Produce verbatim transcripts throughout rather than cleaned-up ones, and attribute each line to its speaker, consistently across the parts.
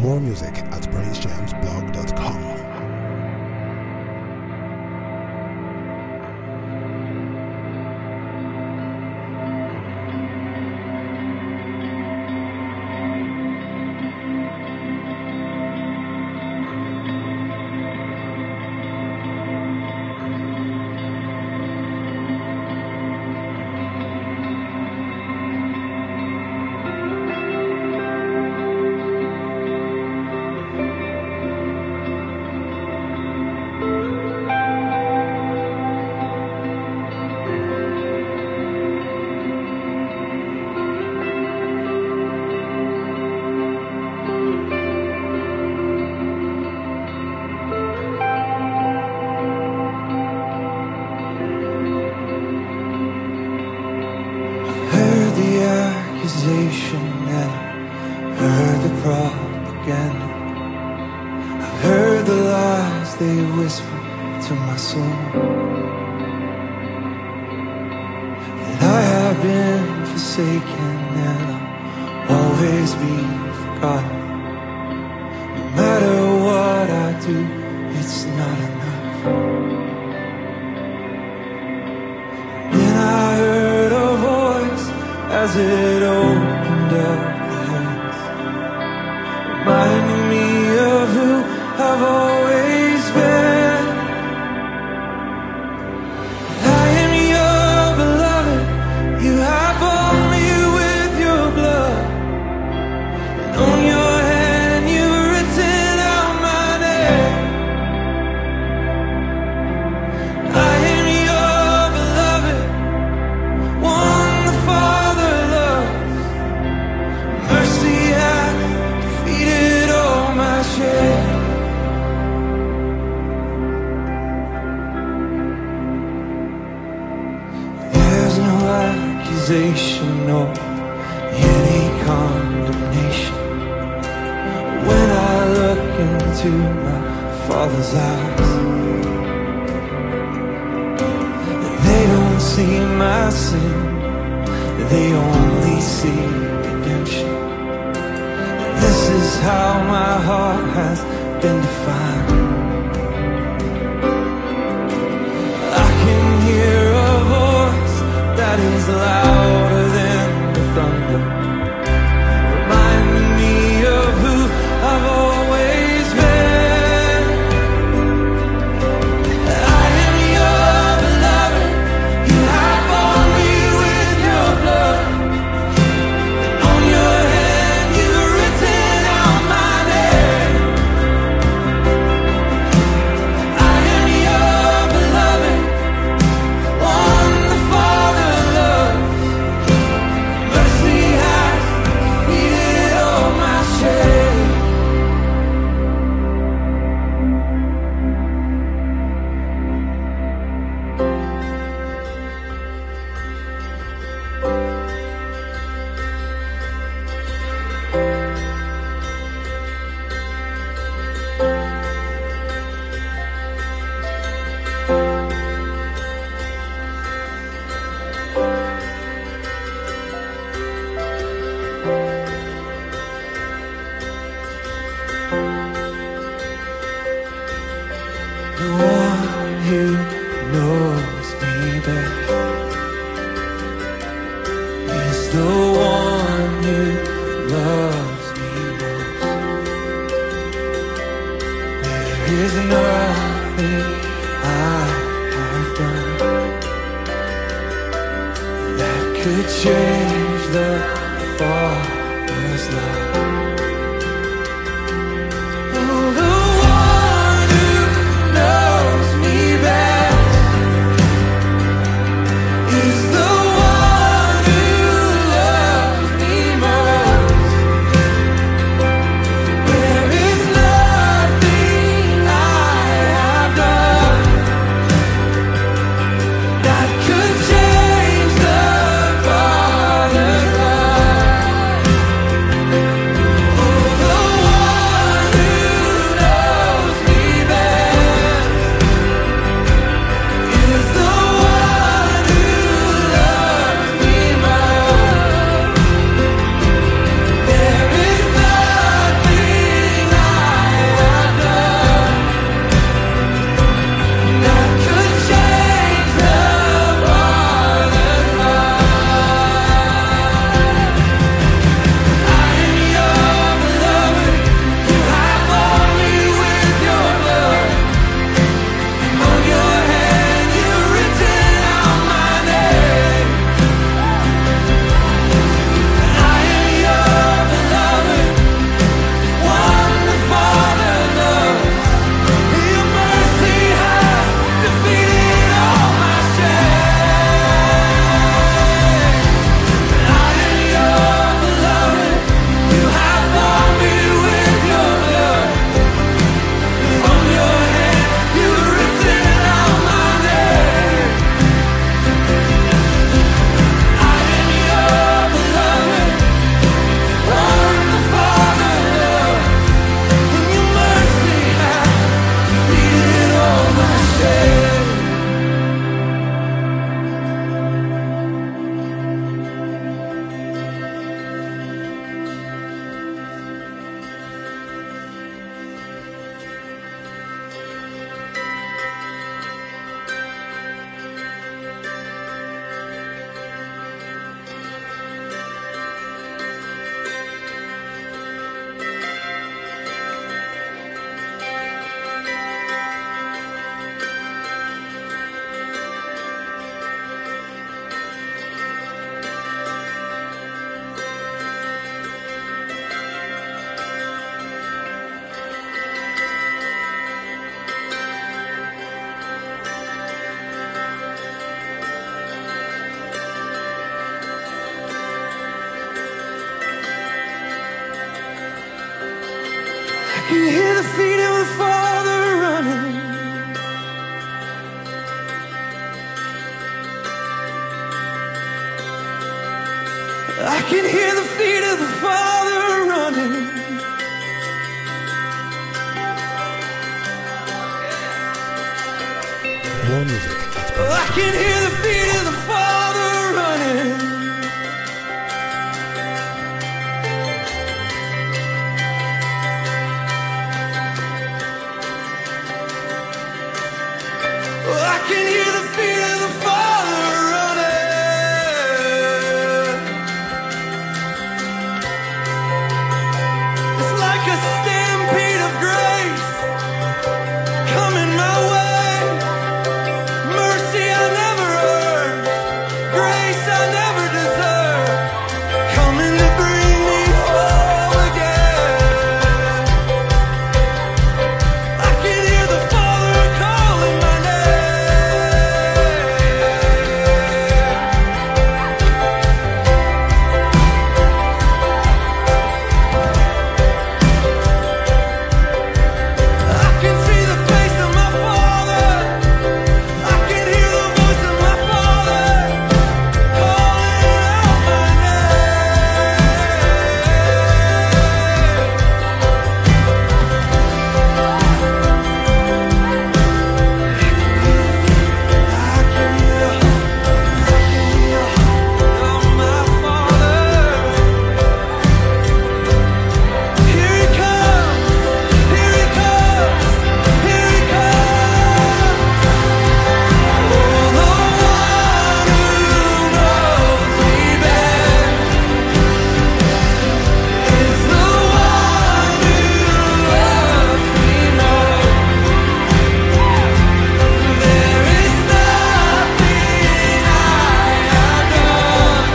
Speaker 1: More music at praise jams blog dot com.
Speaker 2: And I've heard the propaganda. I've heard the lies they whisper to my soul, that I have been forsaken and I'll always be forgotten. No matter what I do, it's not enough. Then I heard a voice as it opened up the heavens, reminding me of who I've always been. I am your beloved, you have bought me with your blood, and on your hand you've written out my name. I am your beloved, one the Father loves. Mercy has defeated all my shame. There's no accusation or any condemnation when I look into my Father's eyes. They don't see my sin, they only see redemption. This is how my heart has been defined. I can hear a voice that is louder than the thunder, reminding me of who I've always been. I am your beloved, you have bought me with your blood, on your hand you've written out my name. I am your beloved, one the Father loves. Mercy has defeated all my shame. The one who knows me best is the one who loves me most. There is nothing I have done that could change the Father's love. Oh, the one who knows me best is the one who loves me most. There is nothing I have done that could change the Father's love. can hear the feet of the Father running. I can hear the feet of the Father running.
Speaker 1: More music at
Speaker 2: I can hear the feet of the Father running. I can hear the feet of the Father running. It's like a stampede of grace coming my way. Mercy I never earned, grace I never deserved, coming to bring me home again. I can hear the Father calling my I can see the face of my Father. I can hear the voice of my Father calling out my I can hear, I can hear of my Father. Here He comes, here He comes, here He comes. Oh, the one who knows me best is the one who loves me most. There is nothing I have done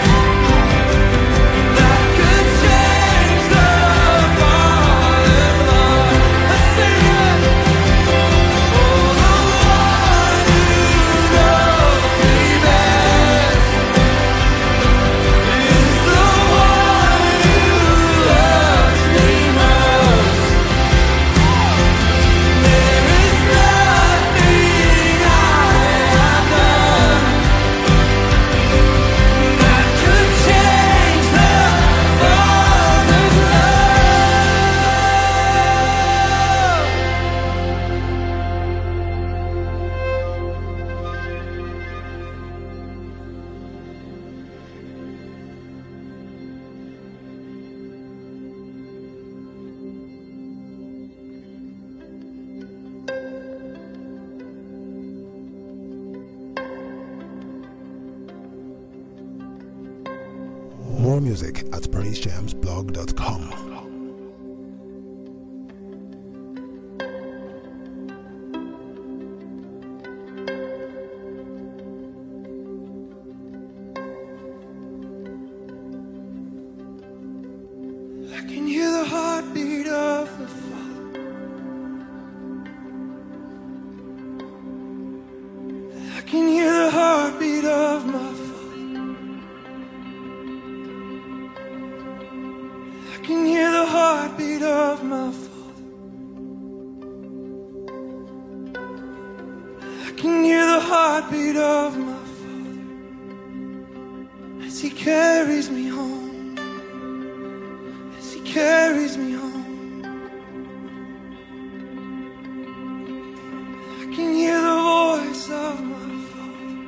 Speaker 2: that could change the Father's love. Let's sing it. Oh, the one who knows me best is the one who loves me most. There is nothing I have done that could change the Father's
Speaker 1: More music at praise jams blog dot com.
Speaker 2: I can hear the heartbeat of the Father. I can hear the heartbeat of my Father. I can hear the heartbeat of my Father. I can hear the heartbeat of my Father as He carries me home, as He carries me home. I can hear the voice of my Father.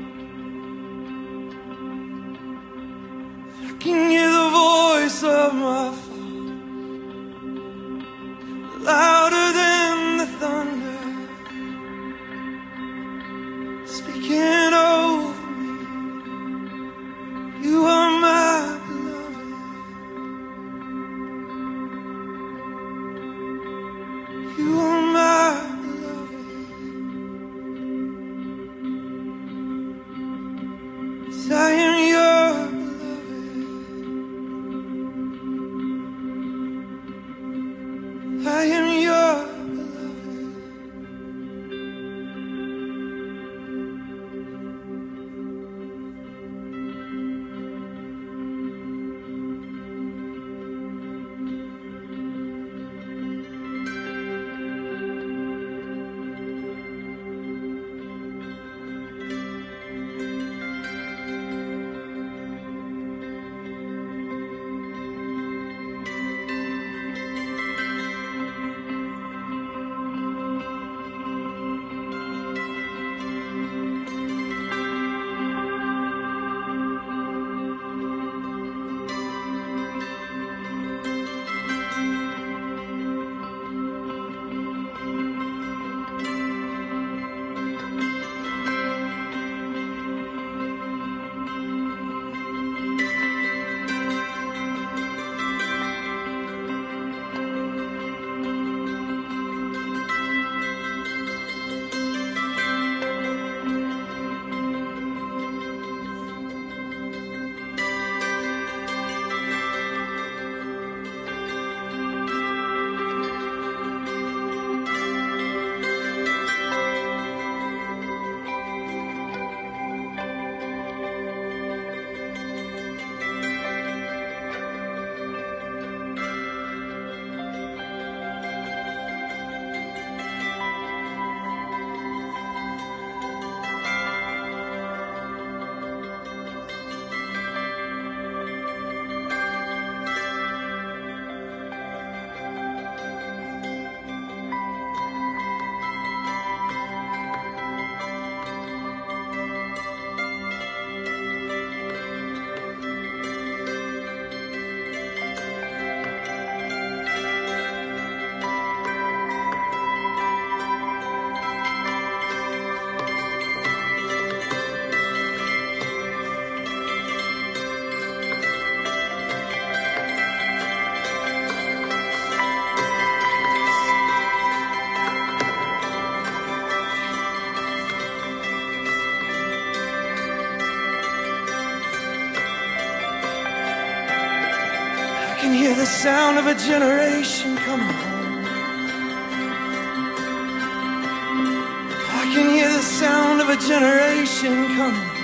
Speaker 2: I can hear the voice of my Father, louder than the thunder, speaking over me. You are my beloved. You are my beloved. 'Cause I am your beloved. I am your beloved. the sound of a generation coming home. I can hear the sound of a generation coming home.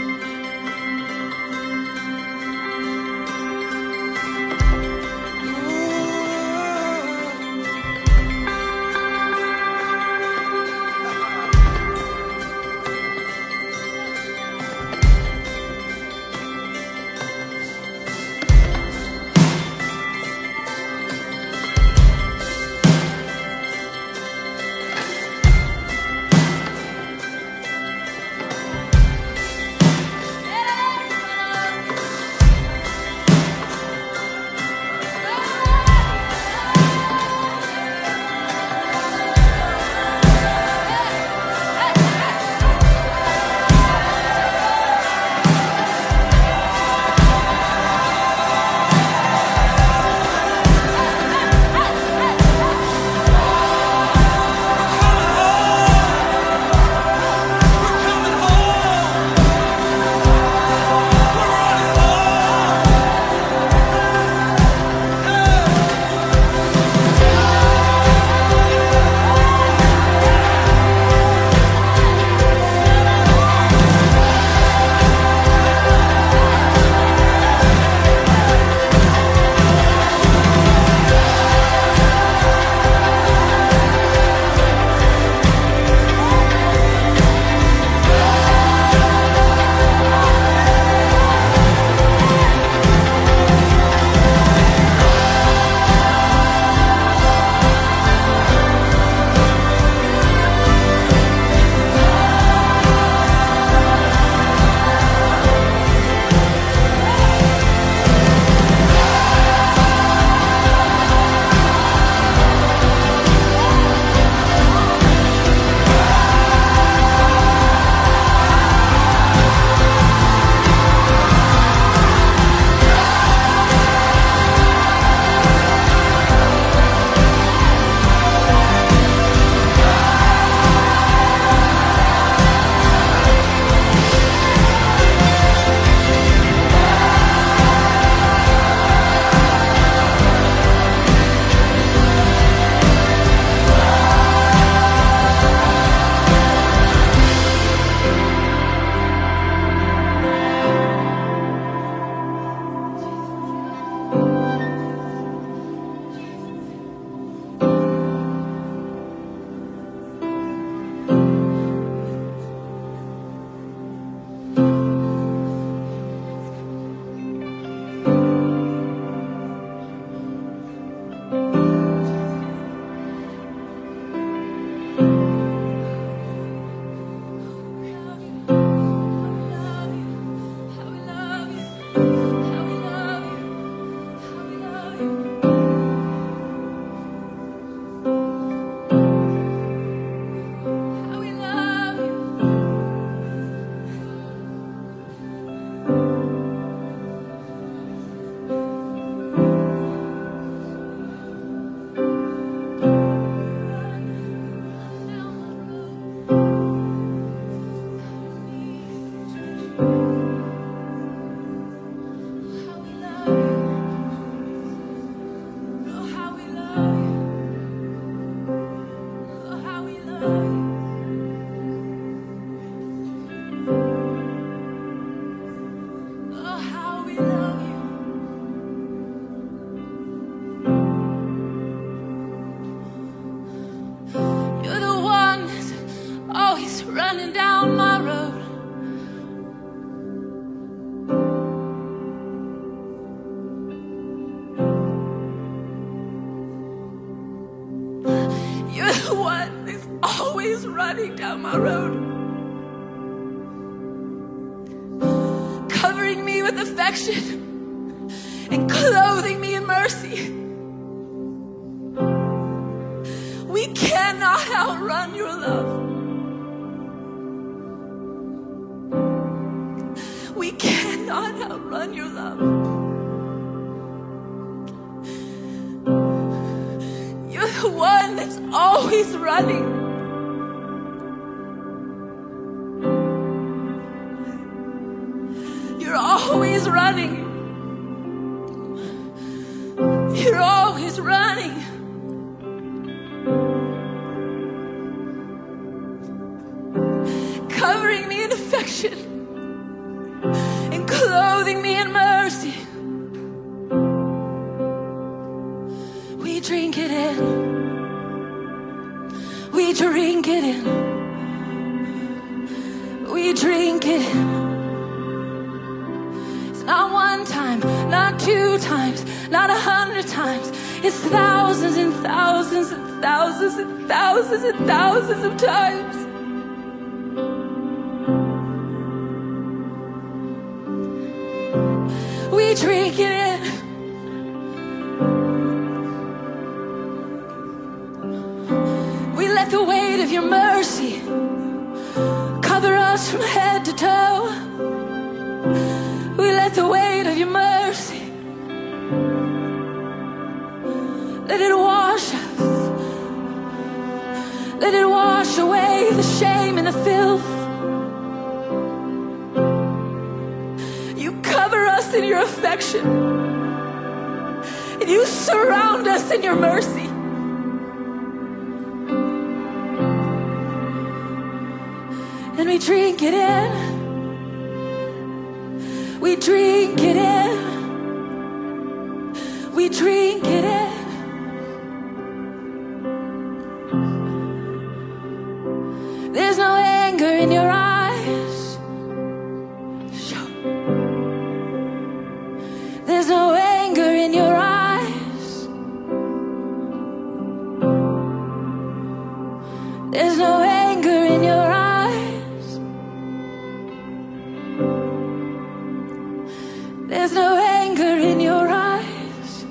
Speaker 3: running down my road. You're the one that's always running down my road, covering me with affection and clothing me in mercy. We cannot outrun your love. We cannot outrun your love. You're the one that's always running. You're always running. always running. Covering me in affection and clothing me in mercy. We drink it in. We drink it in. We drink it in. It's not one time, not two times, not a hundred times. It's thousands and thousands and thousands and thousands and thousands of times. We drink it in. We let the weight of your mercy cover us from head to toe. We let the weight of your mercy, let it wash us. Let it wash away the shame and the filth. You cover us in your affection, and you surround us in your mercy. And we drink it in. We drink it in. We drink it in. There's no anger in your eyes. There's no anger in your eyes. There's no anger in your eyes. There's no anger in your eyes.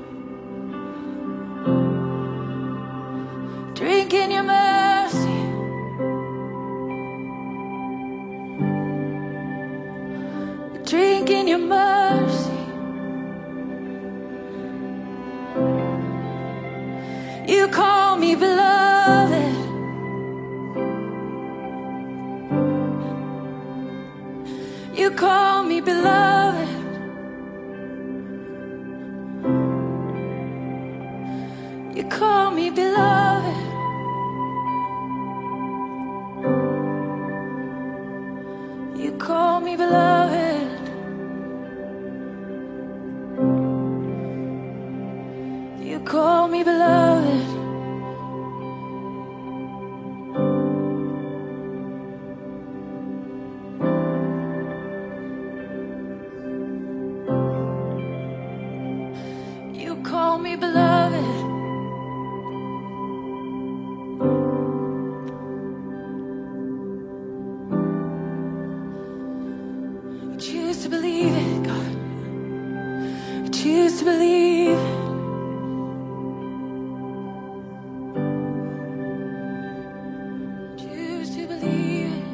Speaker 3: Drink in your mercy. Drink in your mercy. You call me beloved. You call me beloved. You call me beloved. You call me beloved. You call me beloved. You call me beloved. I choose to believe it, God. I choose to believe it. Choose to believe it.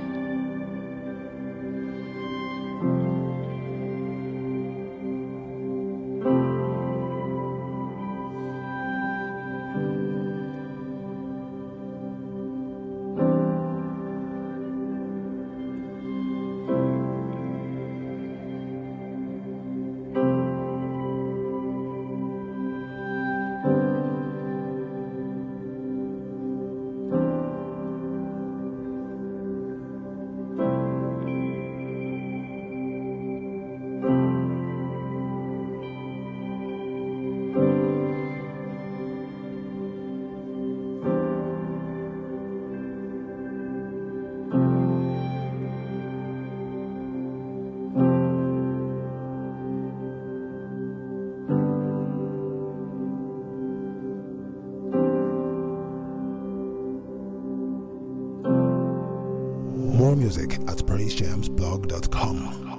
Speaker 1: More music at praise jams blog dot com.